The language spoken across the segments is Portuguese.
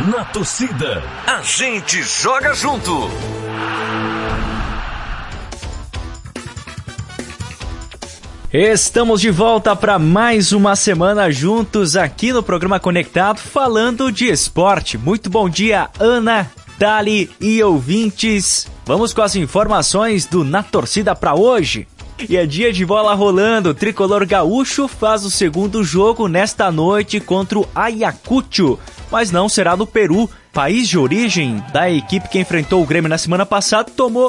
Na torcida, a gente joga junto. Estamos de volta para mais uma semana juntos aqui no programa Conectado, falando de esporte. Muito bom dia, Ana, Dali e ouvintes. Vamos com as informações do Na Torcida para hoje. E é dia de bola rolando. O tricolor gaúcho faz o segundo jogo nesta noite contra o Ayacucho, mas não será no Peru. País de origem da equipe que enfrentou o Grêmio na semana passada tomou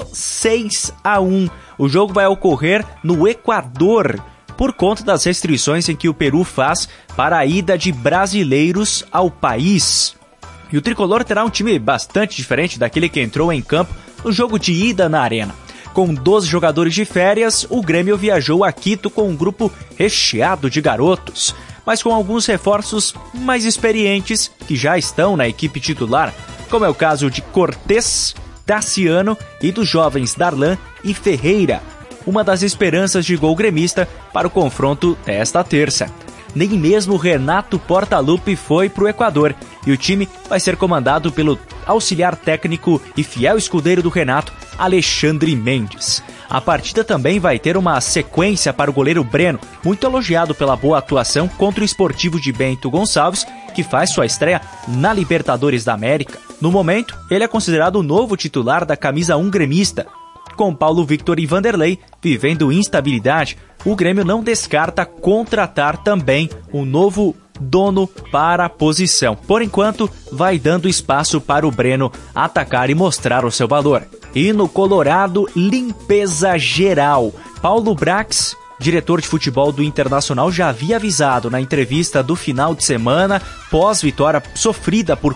6-1. O jogo vai ocorrer no Equador, por conta das restrições em que o Peru faz para a ida de brasileiros ao país. E o tricolor terá um time bastante diferente daquele que entrou em campo no jogo de ida na Arena. Com 12 jogadores de férias, o Grêmio viajou a Quito com um grupo recheado de garotos, mas com alguns reforços mais experientes que já estão na equipe titular, como é o caso de Cortez, Tassiano e dos jovens Darlan e Ferreira, uma das esperanças de gol gremista para o confronto desta terça. Nem mesmo Renato Portaluppi foi para o Equador e o time vai ser comandado pelo auxiliar técnico e fiel escudeiro do Renato, Alexandre Mendes. A partida também vai ter uma sequência para o goleiro Breno, muito elogiado pela boa atuação contra o Sportivo de Bento Gonçalves, que faz sua estreia na Libertadores da América. No momento, ele é considerado o novo titular da camisa 1 gremista. Com Paulo Victor e Vanderlei vivendo instabilidade, o Grêmio não descarta contratar também um novo dono para a posição. Por enquanto, vai dando espaço para o Breno atacar e mostrar o seu valor. E no Colorado, limpeza geral. Paulo Brax, diretor de futebol do Internacional, já havia avisado na entrevista do final de semana, pós-vitória sofrida por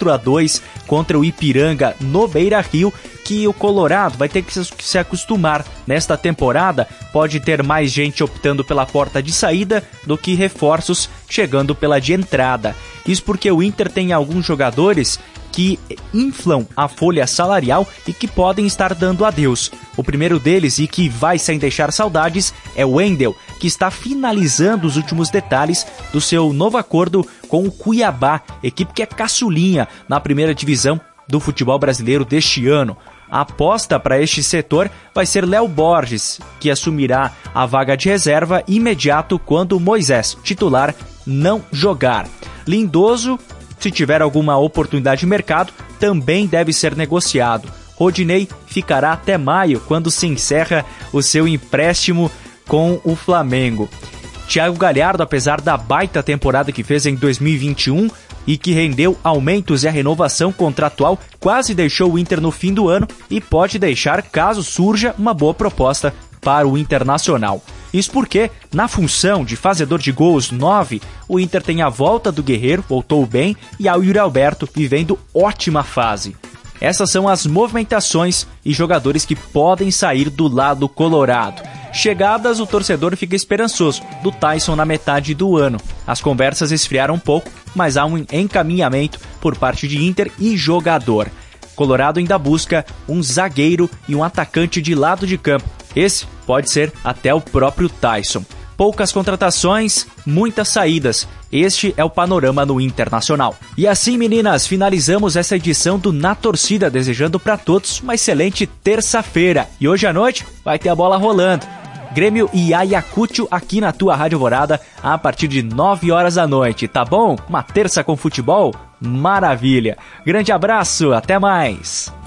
4-2 contra o Ipiranga no Beira-Rio, que o Colorado vai ter que se acostumar. Nesta temporada, pode ter mais gente optando pela porta de saída do que reforços chegando pela de entrada. Isso porque o Inter tem alguns jogadores que inflam a folha salarial e que podem estar dando adeus. O primeiro deles, e que vai sem deixar saudades, é o Wendel, que está finalizando os últimos detalhes do seu novo acordo com o Cuiabá, equipe que é caçulinha na primeira divisão do futebol brasileiro deste ano. A aposta para este setor vai ser Léo Borges, que assumirá a vaga de reserva imediato quando Moisés, titular, não jogar. Lindoso, se tiver alguma oportunidade de mercado, também deve ser negociado. Rodinei ficará até maio, quando se encerra o seu empréstimo com o Flamengo. Thiago Galhardo, apesar da baita temporada que fez em 2021 e que rendeu aumentos e a renovação contratual, quase deixou o Inter no fim do ano e pode deixar caso surja uma boa proposta para o Internacional. Isso porque, na função de fazedor de gols 9, o Inter tem a volta do Guerreiro, voltou bem, e a Yuri Alberto vivendo ótima fase. Essas são as movimentações e jogadores que podem sair do lado colorado. Chegadas, o torcedor fica esperançoso, do Tyson na metade do ano. As conversas esfriaram um pouco, mas há um encaminhamento por parte de Inter e jogador. Colorado ainda busca um zagueiro e um atacante de lado de campo. Esse pode ser até o próprio Tyson. Poucas contratações, muitas saídas. Este é o panorama no Internacional. E assim, meninas, finalizamos essa edição do Na Torcida, desejando para todos uma excelente terça-feira. E hoje à noite vai ter a bola rolando. Grêmio e Ayacucho aqui na tua Rádio Alvorada a partir de 9 horas da noite, tá bom? Uma terça com futebol? Maravilha! Grande abraço, até mais!